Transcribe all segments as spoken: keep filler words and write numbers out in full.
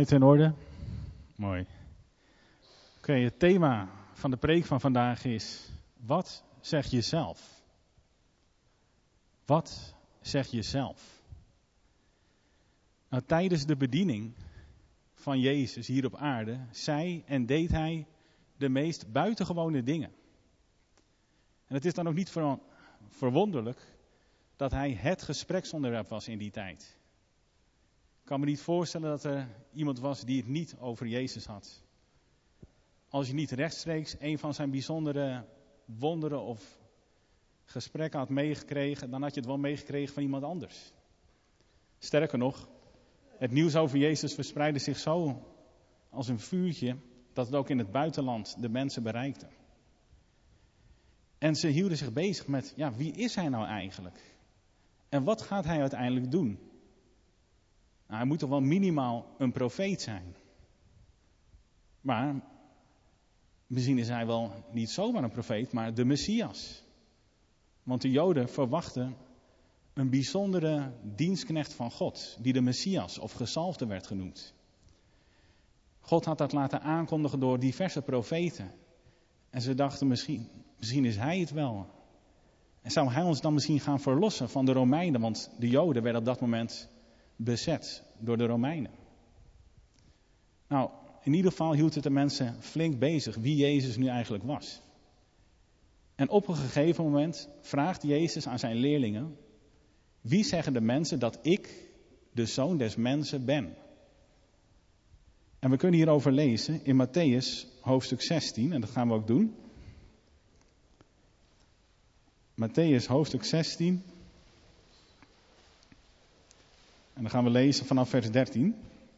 Geluid in orde? Mooi. Oké, okay, het thema van de preek van vandaag is: wat zeg je zelf? Wat zeg je zelf? Nou, tijdens de bediening van Jezus hier op aarde zei en deed hij de meest buitengewone dingen. En het is dan ook niet ver, verwonderlijk dat hij het gespreksonderwerp was in die tijd. Ik kan me niet voorstellen dat er iemand was die het niet over Jezus had. Als je niet rechtstreeks een van zijn bijzondere wonderen of gesprekken had meegekregen, dan had je het wel meegekregen van iemand anders. Sterker nog, het nieuws over Jezus verspreidde zich zo als een vuurtje dat het ook in het buitenland de mensen bereikte. En ze hielden zich bezig met, ja, wie is hij nou eigenlijk? En wat gaat hij uiteindelijk doen? Nou, hij moet toch wel minimaal een profeet zijn. Maar misschien is hij wel niet zomaar een profeet, maar de Messias. Want de Joden verwachten een bijzondere dienstknecht van God, die de Messias of gezalfde werd genoemd. God had dat laten aankondigen door diverse profeten. En ze dachten, misschien, misschien is hij het wel. En zou hij ons dan misschien gaan verlossen van de Romeinen? Want de Joden werden op dat moment bezet door de Romeinen. Nou, in ieder geval hield het de mensen flink bezig wie Jezus nu eigenlijk was. En op een gegeven moment vraagt Jezus aan zijn leerlingen: wie zeggen de mensen dat ik de Zoon des Mensen ben? En we kunnen hierover lezen in Mattheüs hoofdstuk zestien, en dat gaan we ook doen. Mattheüs hoofdstuk zestien. En dan gaan we lezen vanaf vers dertien.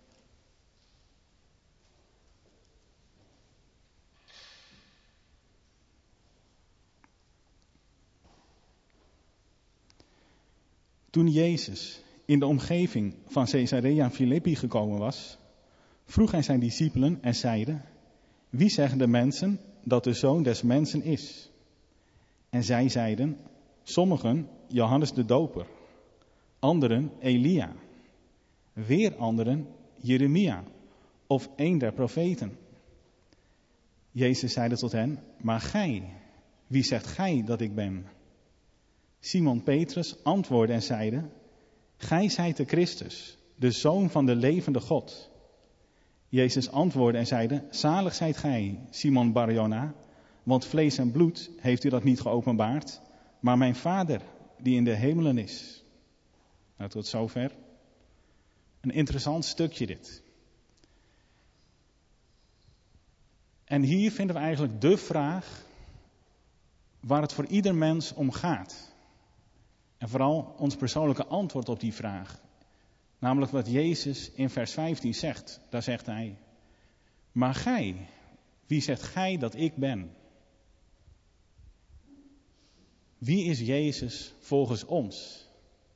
Toen Jezus in de omgeving van Caesarea Philippi gekomen was, vroeg hij zijn discipelen en zeide: wie zeggen de mensen dat de Zoon des Mensen is? En zij zeiden: sommigen Johannes de Doper, anderen Elia, weer anderen Jeremia of een der profeten. Jezus zeide tot hen: maar gij, wie zegt gij dat ik ben? Simon Petrus antwoordde en zeide: gij zijt de Christus, de Zoon van de levende God. Jezus antwoordde en zeide: zalig zijt gij, Simon Bar-Jona, want vlees en bloed heeft u dat niet geopenbaard, maar mijn Vader die in de hemelen is. Nou, tot zover. Een interessant stukje dit. En hier vinden we eigenlijk de vraag waar het voor ieder mens om gaat. En vooral ons persoonlijke antwoord op die vraag. Namelijk wat Jezus in vers vijftien zegt. Daar zegt hij: maar gij, wie zegt gij dat ik ben? Wie is Jezus volgens ons?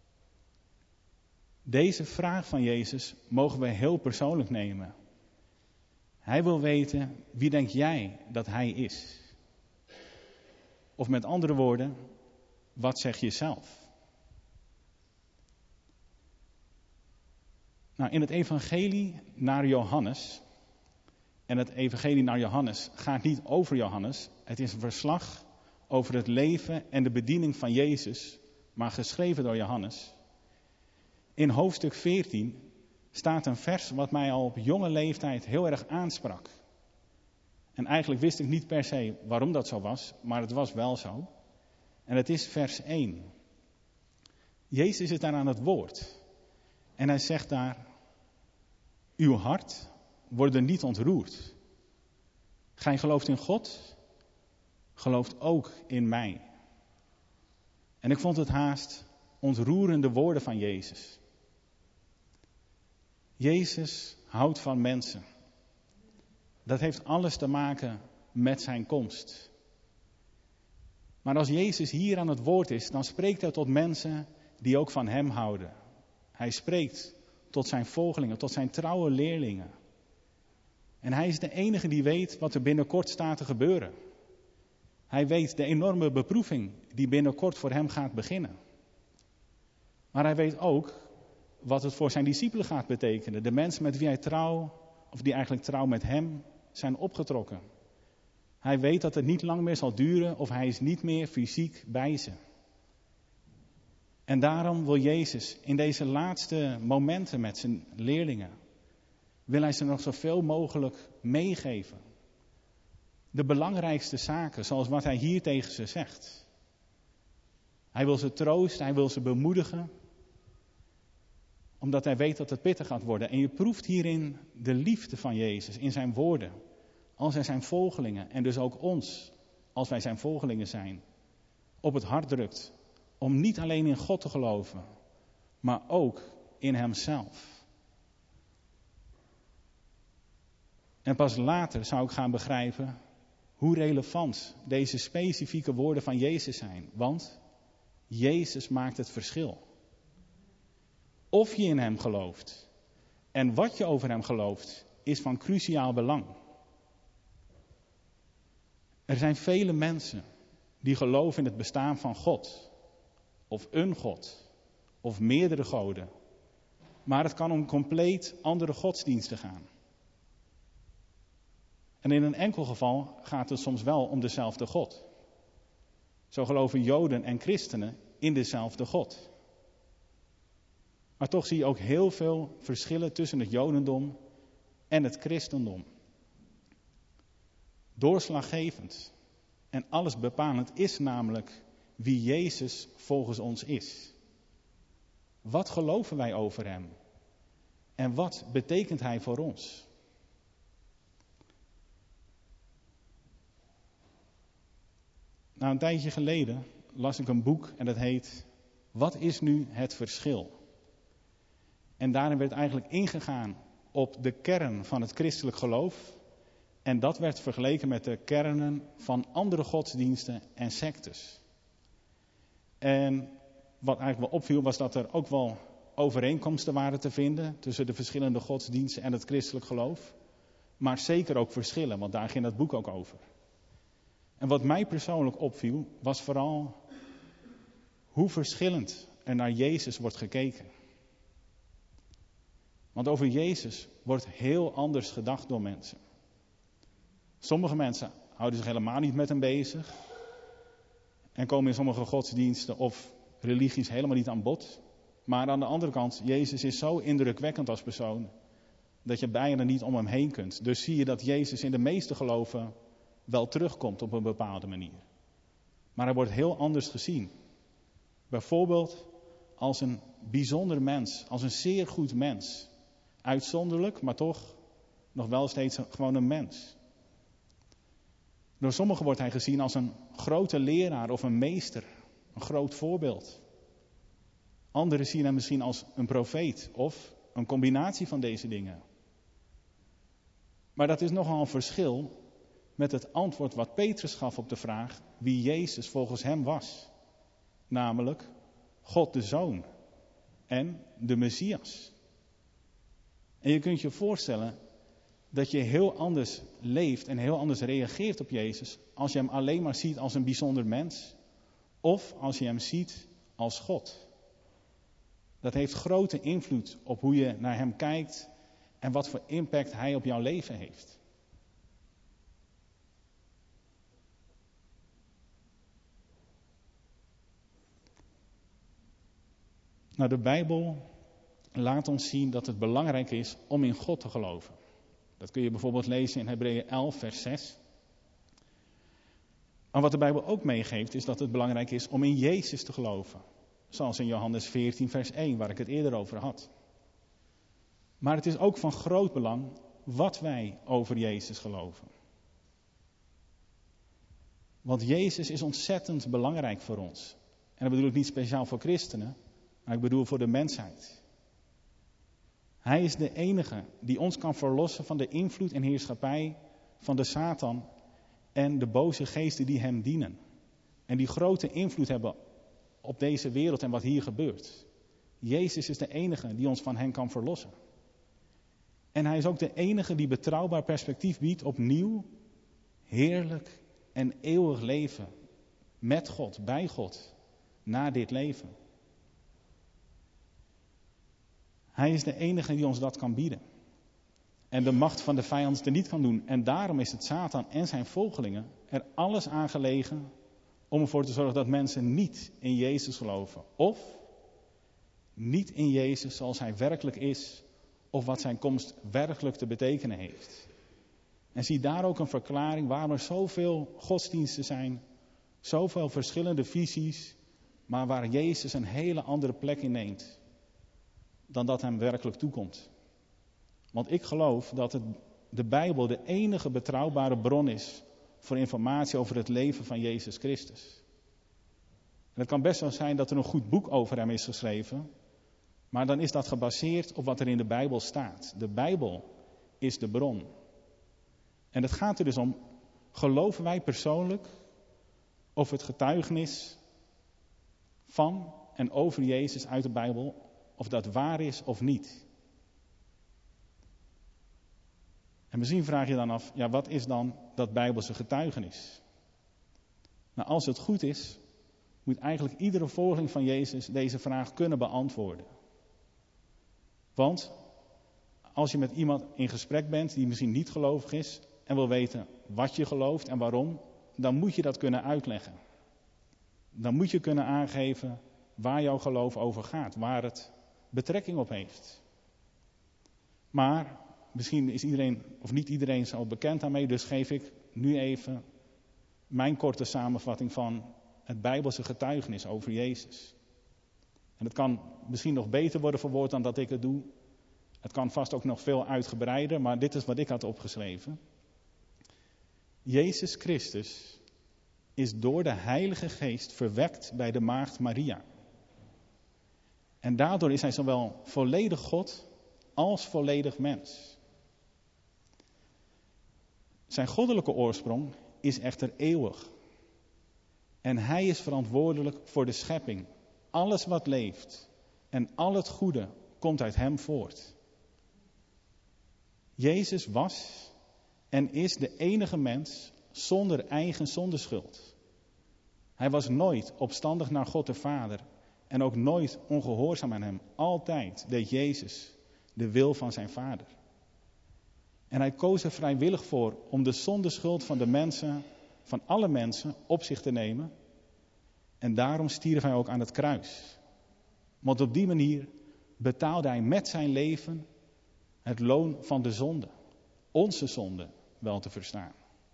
Deze vraag van Jezus mogen we heel persoonlijk nemen. Hij wil weten, wie denk jij dat hij is? Of met andere woorden, wat zeg je zelf? Nou, in het evangelie naar Johannes, en het evangelie naar Johannes gaat niet over Johannes, het is een verslag over het leven en de bediening van Jezus, maar geschreven door Johannes. In hoofdstuk veertien staat een vers wat mij al op jonge leeftijd heel erg aansprak. En eigenlijk wist ik niet per se waarom dat zo was, maar het was wel zo. En het is vers één. Jezus is daar aan het woord. En hij zegt daar: uw hart wordt niet ontroerd. Gij gelooft in God, gelooft ook in mij. En ik vond het haast ontroerende woorden van Jezus. Jezus houdt van mensen. Dat heeft alles te maken met zijn komst. Maar als Jezus hier aan het woord is, dan spreekt hij tot mensen die ook van hem houden. Hij spreekt tot zijn volgelingen, tot zijn trouwe leerlingen. En hij is de enige die weet wat er binnenkort staat te gebeuren. Hij weet de enorme beproeving die binnenkort voor hem gaat beginnen. Maar hij weet ook wat het voor zijn discipelen gaat betekenen. De mensen met wie hij trouw, of die eigenlijk trouw met hem zijn opgetrokken. Hij weet dat het niet lang meer zal duren of hij is niet meer fysiek bij ze. En daarom wil Jezus in deze laatste momenten met zijn leerlingen, wil hij ze nog zoveel mogelijk meegeven. De belangrijkste zaken, zoals wat hij hier tegen ze zegt. Hij wil ze troosten, hij wil ze bemoedigen. Omdat hij weet dat het pittig gaat worden. En je proeft hierin de liefde van Jezus in zijn woorden. Als hij zijn volgelingen, en dus ook ons, als wij zijn volgelingen zijn, op het hart drukt. Om niet alleen in God te geloven, maar ook in hemzelf. En pas later zou ik gaan begrijpen hoe relevant deze specifieke woorden van Jezus zijn. Want Jezus maakt het verschil. Of je in hem gelooft en wat je over hem gelooft, is van cruciaal belang. Er zijn vele mensen die geloven in het bestaan van God, of een God, of meerdere goden. Maar het kan om compleet andere godsdiensten gaan. En in een enkel geval gaat het soms wel om dezelfde God. Zo geloven Joden en christenen in dezelfde God. Maar toch zie je ook heel veel verschillen tussen het Jodendom en het christendom. Doorslaggevend en alles bepalend is namelijk wie Jezus volgens ons is. Wat geloven wij over hem? En wat betekent hij voor ons? Nou, een tijdje geleden las ik een boek en dat heet Wat is nu het verschil? En daarin werd eigenlijk ingegaan op de kern van het christelijk geloof. En dat werd vergeleken met de kernen van andere godsdiensten en sectes. En wat eigenlijk wel opviel was dat er ook wel overeenkomsten waren te vinden tussen de verschillende godsdiensten en het christelijk geloof. Maar zeker ook verschillen, want daar ging dat boek ook over. En wat mij persoonlijk opviel was vooral hoe verschillend er naar Jezus wordt gekeken. Want over Jezus wordt heel anders gedacht door mensen. Sommige mensen houden zich helemaal niet met hem bezig. En komen in sommige godsdiensten of religies helemaal niet aan bod. Maar aan de andere kant, Jezus is zo indrukwekkend als persoon dat je bijna niet om hem heen kunt. Dus zie je dat Jezus in de meeste geloven wel terugkomt op een bepaalde manier. Maar hij wordt heel anders gezien. Bijvoorbeeld als een bijzonder mens, als een zeer goed mens. Uitzonderlijk, maar toch nog wel steeds gewoon een mens. Door sommigen wordt hij gezien als een grote leraar of een meester, een groot voorbeeld. Anderen zien hem misschien als een profeet of een combinatie van deze dingen. Maar dat is nogal een verschil met het antwoord wat Petrus gaf op de vraag wie Jezus volgens hem was. Namelijk God de Zoon en de Messias. En je kunt je voorstellen dat je heel anders leeft en heel anders reageert op Jezus als je hem alleen maar ziet als een bijzonder mens of als je hem ziet als God. Dat heeft grote invloed op hoe je naar hem kijkt en wat voor impact hij op jouw leven heeft. Nou, de Bijbel laat ons zien dat het belangrijk is om in God te geloven. Dat kun je bijvoorbeeld lezen in Hebreeën elf, vers zes. Maar wat de Bijbel ook meegeeft is dat het belangrijk is om in Jezus te geloven. Zoals in Johannes veertien, vers één, waar ik het eerder over had. Maar het is ook van groot belang wat wij over Jezus geloven. Want Jezus is ontzettend belangrijk voor ons. En dat bedoel ik niet speciaal voor christenen, maar ik bedoel voor de mensheid. Hij is de enige die ons kan verlossen van de invloed en heerschappij van de Satan en de boze geesten die hem dienen. En die grote invloed hebben op deze wereld en wat hier gebeurt. Jezus is de enige die ons van hen kan verlossen. En hij is ook de enige die betrouwbaar perspectief biedt op nieuw, heerlijk en eeuwig leven. Met God, bij God, na dit leven. Hij is de enige die ons dat kan bieden. En de macht van de vijand er niet kan doen. En daarom is het Satan en zijn volgelingen er alles aan gelegen om ervoor te zorgen dat mensen niet in Jezus geloven. Of niet in Jezus zoals hij werkelijk is. Of wat zijn komst werkelijk te betekenen heeft. En zie daar ook een verklaring waarom er zoveel godsdiensten zijn. Zoveel verschillende visies. Maar waar Jezus een hele andere plek in neemt. Dan dat hem werkelijk toekomt. Want ik geloof dat het, de Bijbel de enige betrouwbare bron is voor informatie over het leven van Jezus Christus. En het kan best wel zijn dat er een goed boek over hem is geschreven, maar dan is dat gebaseerd op wat er in de Bijbel staat. De Bijbel is de bron. En het gaat er dus om, geloven wij persoonlijk of het getuigenis van en over Jezus uit de Bijbel, of dat waar is of niet? En misschien vraag je dan af, ja, wat is dan dat Bijbelse getuigenis? Nou, als het goed is, moet eigenlijk iedere volgeling van Jezus deze vraag kunnen beantwoorden. Want als je met iemand in gesprek bent die misschien niet gelovig is en wil weten wat je gelooft en waarom, dan moet je dat kunnen uitleggen. Dan moet je kunnen aangeven waar jouw geloof over gaat, waar het betrekking op heeft. Maar misschien is iedereen, of niet iedereen, zo bekend daarmee, dus geef ik nu even mijn korte samenvatting van het Bijbelse getuigenis over Jezus. En het kan misschien nog beter worden verwoord dan dat ik het doe. Het kan vast ook nog veel uitgebreider, maar dit is wat ik had opgeschreven. Jezus Christus is door de Heilige Geest verwekt bij de maagd Maria. En daardoor is hij zowel volledig God als volledig mens. Zijn goddelijke oorsprong is echter eeuwig. En hij is verantwoordelijk voor de schepping. Alles wat leeft en al het goede komt uit hem voort. Jezus was en is de enige mens zonder eigen zondeschuld. Hij was nooit opstandig naar God de Vader en ook nooit ongehoorzaam aan hem. Altijd deed Jezus de wil van zijn Vader. En hij koos er vrijwillig voor om de zondeschuld van de mensen, van alle mensen, op zich te nemen. En daarom stierf hij ook aan het kruis. Want op die manier betaalde hij met zijn leven het loon van de zonde. Onze zonde wel te verstaan.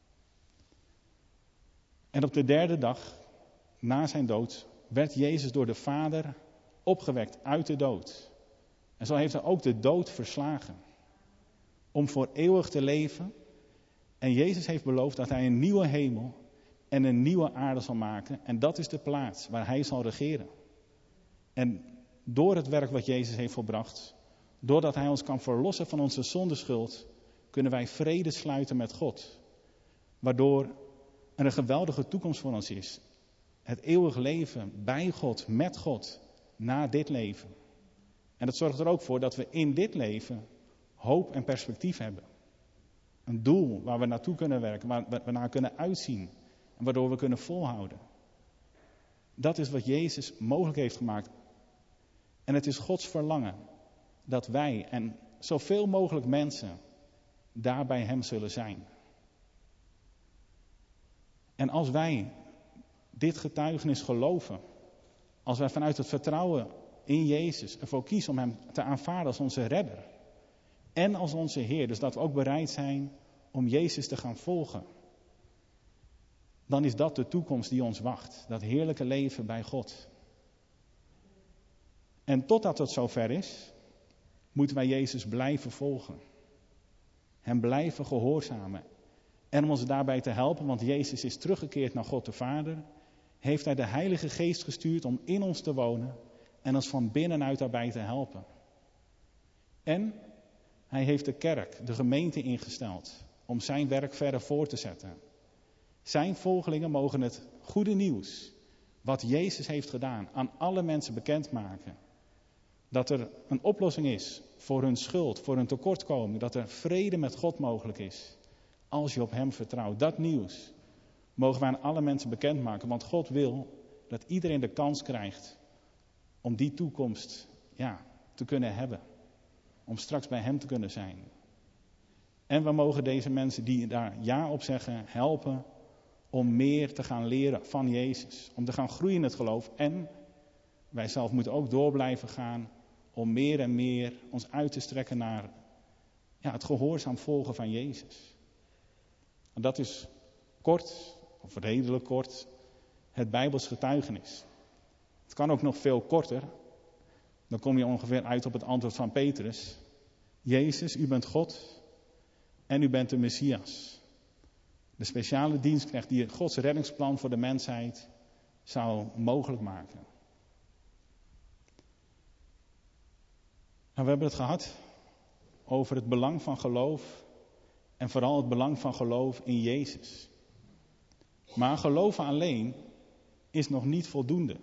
En op de derde dag, na zijn dood, werd Jezus door de Vader opgewekt uit de dood. En zo heeft hij ook de dood verslagen. Om voor eeuwig te leven. En Jezus heeft beloofd dat hij een nieuwe hemel en een nieuwe aarde zal maken. En dat is de plaats waar hij zal regeren. En door het werk wat Jezus heeft volbracht, doordat hij ons kan verlossen van onze zondeschuld, kunnen wij vrede sluiten met God. Waardoor er een geweldige toekomst voor ons is. Het eeuwig leven bij God, met God, na dit leven. En dat zorgt er ook voor dat we in dit leven hoop en perspectief hebben. Een doel waar we naartoe kunnen werken, waar we naar kunnen uitzien. En waardoor we kunnen volhouden. Dat is wat Jezus mogelijk heeft gemaakt. En het is Gods verlangen dat wij en zoveel mogelijk mensen daar bij hem zullen zijn. En als wij dit getuigenis geloven, als wij vanuit het vertrouwen in Jezus ervoor kiezen om hem te aanvaarden als onze redder en als onze Heer, dus dat we ook bereid zijn om Jezus te gaan volgen, dan is dat de toekomst die ons wacht, dat heerlijke leven bij God. En totdat het zover is, moeten wij Jezus blijven volgen, hem blijven gehoorzamen. En om ons daarbij te helpen, want Jezus is teruggekeerd naar God de Vader, heeft hij de Heilige Geest gestuurd om in ons te wonen en ons van binnenuit daarbij te helpen. En hij heeft de kerk, de gemeente ingesteld om zijn werk verder voor te zetten. Zijn volgelingen mogen het goede nieuws, wat Jezus heeft gedaan, aan alle mensen bekendmaken. Dat er een oplossing is voor hun schuld, voor hun tekortkoming, dat er vrede met God mogelijk is. Als je op hem vertrouwt. Dat nieuws mogen wij aan alle mensen bekendmaken. Want God wil dat iedereen de kans krijgt om die toekomst ja, te kunnen hebben. om straks bij hem te kunnen zijn. En we mogen deze mensen die daar ja op zeggen helpen om meer te gaan leren van Jezus. Om te gaan groeien in het geloof. En wij zelf moeten ook door blijven gaan om meer en meer ons uit te strekken naar ja, het gehoorzaam volgen van Jezus. En dat is kort, of redelijk kort, het Bijbels getuigenis. Het kan ook nog veel korter. Dan kom je ongeveer uit op het antwoord van Petrus. Jezus, u bent God en u bent de Messias. De speciale dienstknecht die Gods reddingsplan voor de mensheid zou mogelijk maken. Nou, we hebben het gehad over het belang van geloof en vooral het belang van geloof in Jezus. Maar geloven alleen is nog niet voldoende.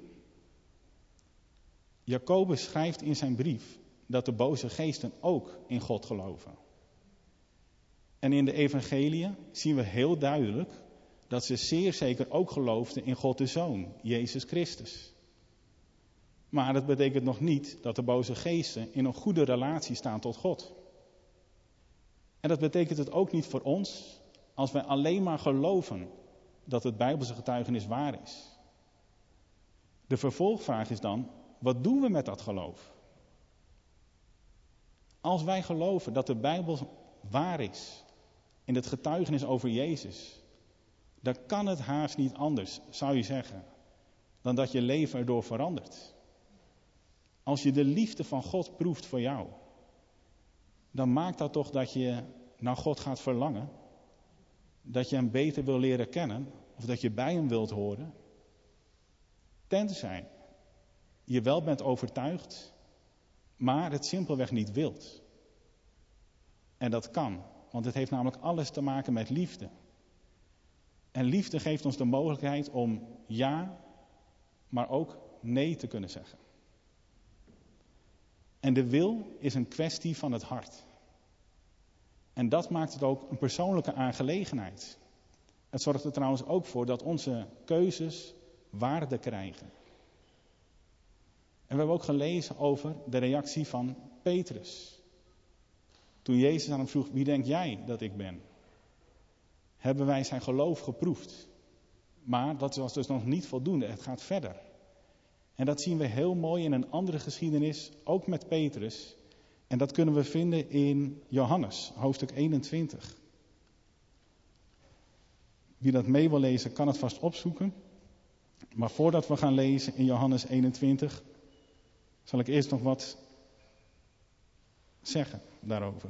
Jacobus schrijft in zijn brief dat de boze geesten ook in God geloven. En in de evangeliën zien we heel duidelijk dat ze zeer zeker ook geloofden in God de Zoon, Jezus Christus. Maar dat betekent nog niet dat de boze geesten in een goede relatie staan tot God. En dat betekent het ook niet voor ons als wij alleen maar geloven dat het Bijbelse getuigenis waar is. De vervolgvraag is dan, wat doen we met dat geloof? Als wij geloven dat de Bijbel waar is in het getuigenis over Jezus, dan kan het haast niet anders, zou je zeggen, dan dat je leven erdoor verandert. Als je de liefde van God proeft voor jou, dan maakt dat toch dat je naar God gaat verlangen, dat je hem beter wil leren kennen of dat je bij hem wilt horen. Tenzij je wel bent overtuigd, maar het simpelweg niet wilt. En dat kan, want het heeft namelijk alles te maken met liefde. En liefde geeft ons de mogelijkheid om ja, maar ook nee te kunnen zeggen. En de wil is een kwestie van het hart. En dat maakt het ook een persoonlijke aangelegenheid. Het zorgt er trouwens ook voor dat onze keuzes waarde krijgen. En we hebben ook gelezen over de reactie van Petrus. Toen Jezus aan hem vroeg, wie denk jij dat ik ben? Hebben wij zijn geloof geproefd. Maar dat was dus nog niet voldoende, het gaat verder. En dat zien we heel mooi in een andere geschiedenis, ook met Petrus. En dat kunnen we vinden in Johannes, hoofdstuk eenentwintig. Wie dat mee wil lezen, kan het vast opzoeken. Maar voordat we gaan lezen in Johannes eenentwintig, zal ik eerst nog wat zeggen daarover.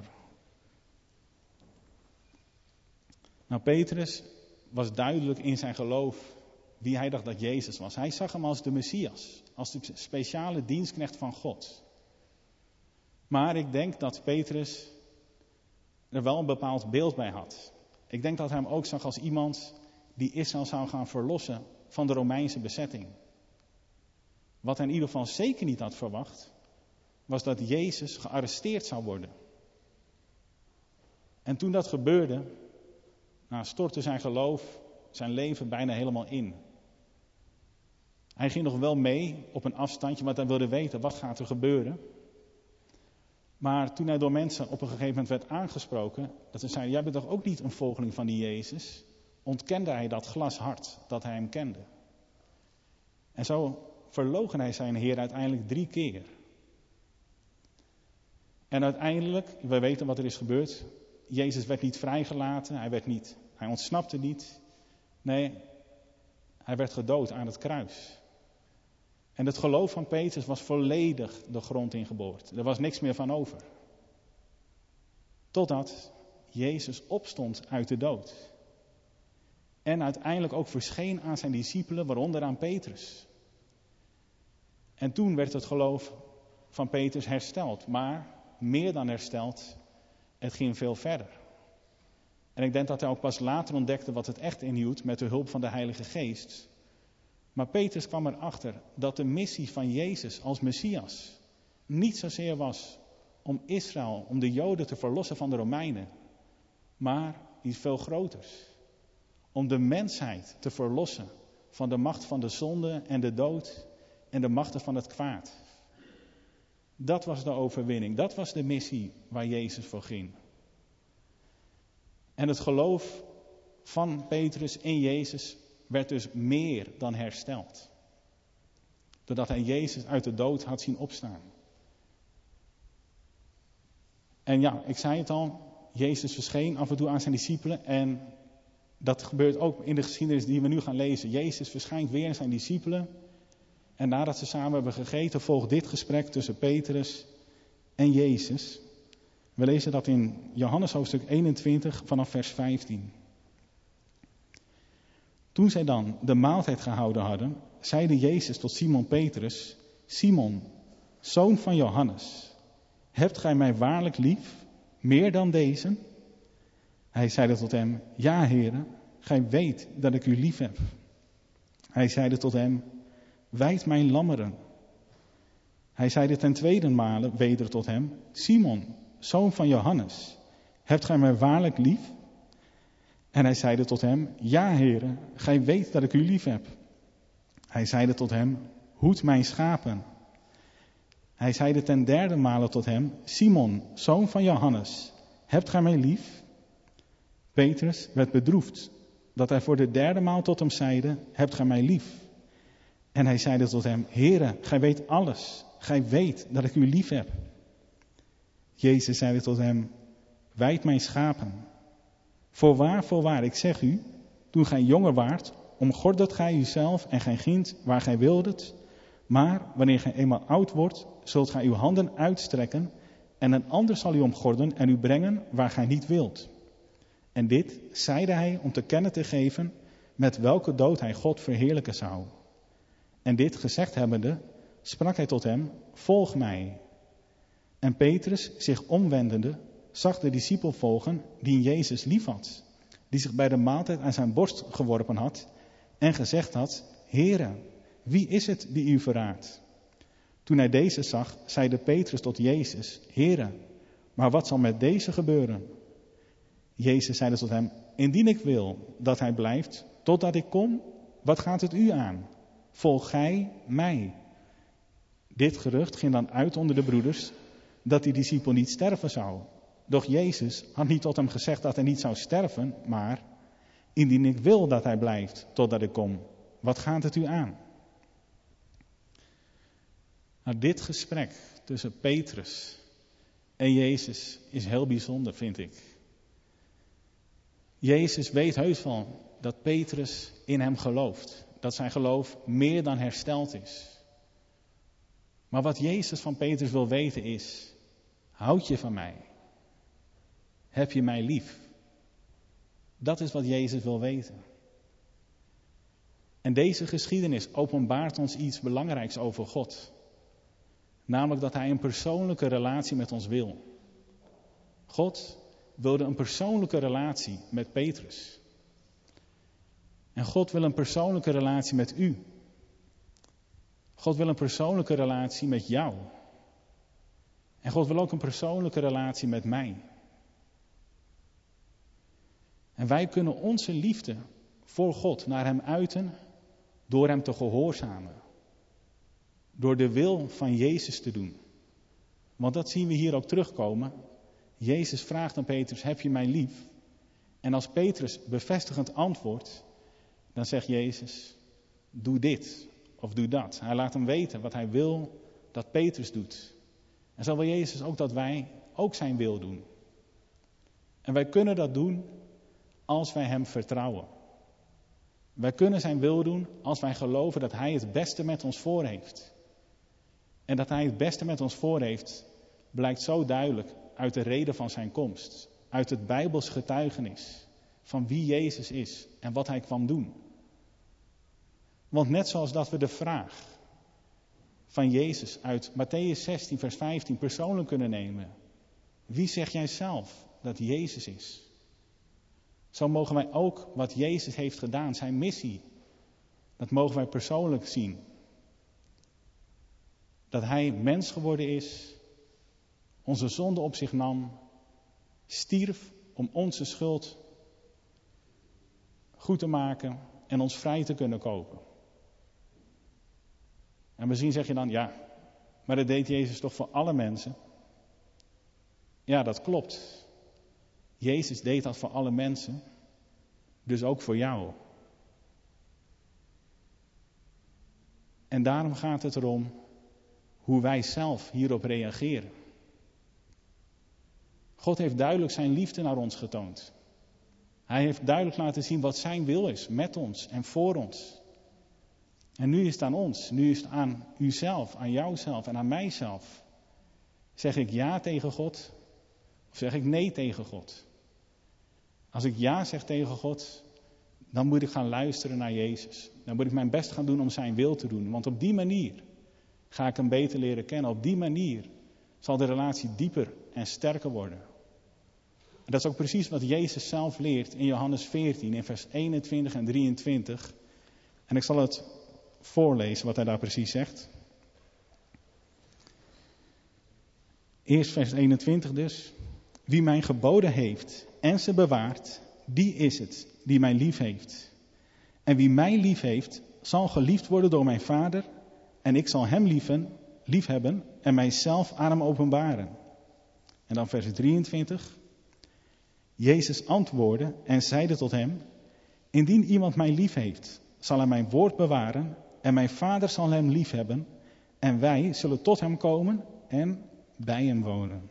Nou, Petrus was duidelijk in zijn geloof wie hij dacht dat Jezus was. Hij zag hem als de Messias, als de speciale dienstknecht van God. Maar ik denk dat Petrus er wel een bepaald beeld bij had. Ik denk dat hij hem ook zag als iemand die Israël zou gaan verlossen van de Romeinse bezetting. Wat hij in ieder geval zeker niet had verwacht, was dat Jezus gearresteerd zou worden. En toen dat gebeurde, nou, stortte zijn geloof, zijn leven bijna helemaal in. Hij ging nog wel mee op een afstandje, want hij wilde weten wat gaat er gebeuren. Maar toen hij door mensen op een gegeven moment werd aangesproken, dat ze zeiden, jij bent toch ook niet een volgeling van die Jezus, ontkende hij dat glashard dat hij hem kende. En zo verloochen hij zijn Heer uiteindelijk drie keer. En uiteindelijk, we weten wat er is gebeurd, Jezus werd niet vrijgelaten, hij, werd niet, hij ontsnapte niet. Nee, hij werd gedood aan het kruis. En het geloof van Petrus was volledig de grond ingeboord. Er was niks meer van over. Totdat Jezus opstond uit de dood. En uiteindelijk ook verscheen aan zijn discipelen, waaronder aan Petrus. En toen werd het geloof van Petrus hersteld. Maar meer dan hersteld, het ging veel verder. En ik denk dat hij ook pas later ontdekte wat het echt inhield met de hulp van de Heilige Geest. Maar Petrus kwam erachter dat de missie van Jezus als Messias niet zozeer was om Israël, om de Joden te verlossen van de Romeinen, maar iets veel groters. Om de mensheid te verlossen van de macht van de zonde en de dood en de machten van het kwaad. Dat was de overwinning. Dat was de missie waar Jezus voor ging. En het geloof van Petrus in Jezus werd dus meer dan hersteld. Doordat hij Jezus uit de dood had zien opstaan. En ja, ik zei het al, Jezus verscheen af en toe aan zijn discipelen. En dat gebeurt ook in de geschiedenis die we nu gaan lezen. Jezus verschijnt weer aan zijn discipelen. En nadat ze samen hebben gegeten, volgt dit gesprek tussen Petrus en Jezus. We lezen dat in Johannes hoofdstuk eenentwintig vanaf vers vijftien. Toen zij dan de maaltijd gehouden hadden, zeide Jezus tot Simon Petrus: Simon, zoon van Johannes, hebt gij mij waarlijk lief, meer dan deze? Hij zeide tot hem: Ja, Heere, gij weet dat ik u lief heb. Hij zeide tot hem: Wijd mijn lammeren. Hij zeide ten tweede male weder tot hem: Simon, zoon van Johannes, hebt gij mij waarlijk lief? En hij zeide tot hem: Ja, Heere, gij weet dat ik u lief heb. Hij zeide tot hem: Hoed mijn schapen. Hij zeide ten derde male tot hem: Simon, zoon van Johannes, hebt gij mij lief? Petrus werd bedroefd dat hij voor de derde maal tot hem zeide: Hebt gij mij lief? En hij zeide tot hem: Heere, gij weet alles. Gij weet dat ik u lief heb. Jezus zeide tot hem: Wijd mijn schapen. Voorwaar, voorwaar, ik zeg u, toen gij jonger waart, omgordelt gij uzelf en gij gingt waar gij wildet. Maar wanneer gij eenmaal oud wordt, zult gij uw handen uitstrekken en een ander zal u omgorden en u brengen waar gij niet wilt. En dit zeide hij om te kennen te geven met welke dood hij God verheerlijken zou. En dit gezegd hebbende, sprak hij tot hem: Volg mij. En Petrus, zich omwendende, zag de discipel volgen die Jezus liefhad, die zich bij de maaltijd aan zijn borst geworpen had en gezegd had: Heere, wie is het die u verraadt? Toen hij deze zag, zeide Petrus tot Jezus: Heere, maar wat zal met deze gebeuren? Jezus zeide tot hem: Indien ik wil dat hij blijft totdat ik kom, wat gaat het u aan? Volg gij mij. Dit gerucht ging dan uit onder de broeders, dat die discipel niet sterven zou. Doch Jezus had niet tot hem gezegd dat hij niet zou sterven, maar: Indien ik wil dat hij blijft totdat ik kom, wat gaat het u aan? Nou, dit gesprek tussen Petrus en Jezus is heel bijzonder, vind ik. Jezus weet heus wel dat Petrus in hem gelooft. Dat zijn geloof meer dan hersteld is. Maar wat Jezus van Petrus wil weten is: houd je van mij? Heb je mij lief? Dat is wat Jezus wil weten. En deze geschiedenis openbaart ons iets belangrijks over God. Namelijk dat hij een persoonlijke relatie met ons wil. God wilde een persoonlijke relatie met Petrus. En God wil een persoonlijke relatie met u. God wil een persoonlijke relatie met jou. En God wil ook een persoonlijke relatie met mij. En wij kunnen onze liefde voor God naar hem uiten door hem te gehoorzamen. Door de wil van Jezus te doen. Want dat zien we hier ook terugkomen. Jezus vraagt aan Petrus: heb je mij lief? En als Petrus bevestigend antwoordt, dan zegt Jezus: doe dit of doe dat. Hij laat hem weten wat hij wil dat Petrus doet. En zo wil Jezus ook dat wij ook zijn wil doen. En wij kunnen dat doen als wij hem vertrouwen. Wij kunnen zijn wil doen als wij geloven dat hij het beste met ons voor heeft. En dat hij het beste met ons voor heeft, blijkt zo duidelijk uit de reden van zijn komst. Uit het Bijbels getuigenis van wie Jezus is en wat hij kwam doen. Want net zoals dat we de vraag van Jezus uit Mattheüs zestien vers vijftien persoonlijk kunnen nemen. Wie zeg jij zelf dat Jezus is? Zo mogen wij ook wat Jezus heeft gedaan, zijn missie, dat mogen wij persoonlijk zien. Dat hij mens geworden is, onze zonde op zich nam, stierf om onze schuld goed te maken en ons vrij te kunnen kopen. En misschien zeg je dan: ja, maar dat deed Jezus toch voor alle mensen? Ja, dat klopt. Jezus deed dat voor alle mensen, dus ook voor jou. En daarom gaat het erom hoe wij zelf hierop reageren. God heeft duidelijk zijn liefde naar ons getoond. Hij heeft duidelijk laten zien wat zijn wil is, met ons en voor ons. En nu is het aan ons, nu is het aan uzelf, aan jouzelf en aan mijzelf. Zeg ik ja tegen God of zeg ik nee tegen God? Als ik ja zeg tegen God, dan moet ik gaan luisteren naar Jezus. Dan moet ik mijn best gaan doen om zijn wil te doen. Want op die manier ga ik hem beter leren kennen. Op die manier zal de relatie dieper en sterker worden. En dat is ook precies wat Jezus zelf leert in Johannes veertien, in vers eenentwintig en drieëntwintig. En ik zal het voorlezen wat hij daar precies zegt. Eerst vers eenentwintig dus. Wie mijn geboden heeft en ze bewaart, die is het die mij lief heeft. En wie mij lief heeft, zal geliefd worden door mijn Vader. En ik zal hem lieven, liefhebben en mijzelf aan hem openbaren. En dan vers drieëntwintig. Jezus antwoordde en zeide tot hem: indien iemand mij lief heeft, zal hij mijn woord bewaren. En mijn Vader zal hem liefhebben. En wij zullen tot hem komen en bij hem wonen.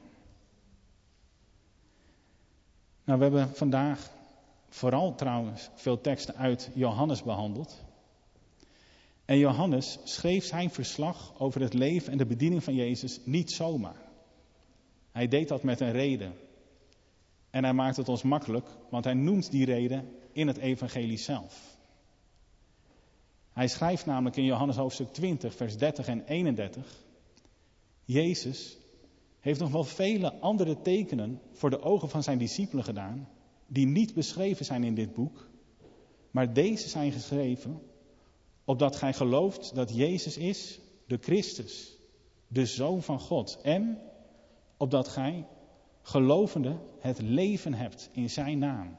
Nou, we hebben vandaag vooral trouwens veel teksten uit Johannes behandeld. En Johannes schreef zijn verslag over het leven en de bediening van Jezus niet zomaar. Hij deed dat met een reden. En hij maakt het ons makkelijk, want hij noemt die reden in het evangelie zelf. Hij schrijft namelijk in Johannes hoofdstuk twintig, vers dertig en eenendertig. Jezus heeft nog wel vele andere tekenen voor de ogen van zijn discipelen gedaan, die niet beschreven zijn in dit boek. Maar deze zijn geschreven, opdat gij gelooft dat Jezus is de Christus, de Zoon van God. En opdat gij, gelovende, het leven hebt in zijn naam.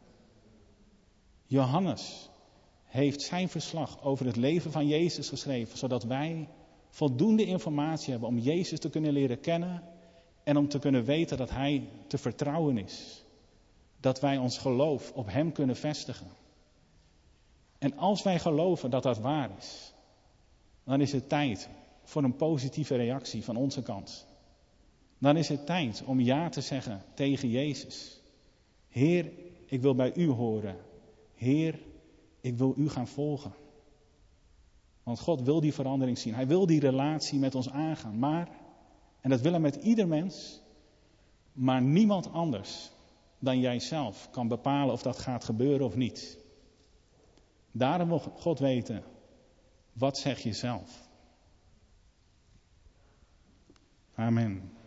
Johannes heeft zijn verslag over het leven van Jezus geschreven, zodat wij voldoende informatie hebben om Jezus te kunnen leren kennen en om te kunnen weten dat hij te vertrouwen is. Dat wij ons geloof op hem kunnen vestigen. En als wij geloven dat dat waar is, dan is het tijd voor een positieve reactie van onze kant. Dan is het tijd om ja te zeggen tegen Jezus. Heer, ik wil bij u horen. Heer, ik wil u gaan volgen. Want God wil die verandering zien. Hij wil die relatie met ons aangaan. Maar, en dat wil hij met ieder mens, maar niemand anders dan jijzelf kan bepalen of dat gaat gebeuren of niet. Daarom wil God weten, wat zeg je zelf? Amen.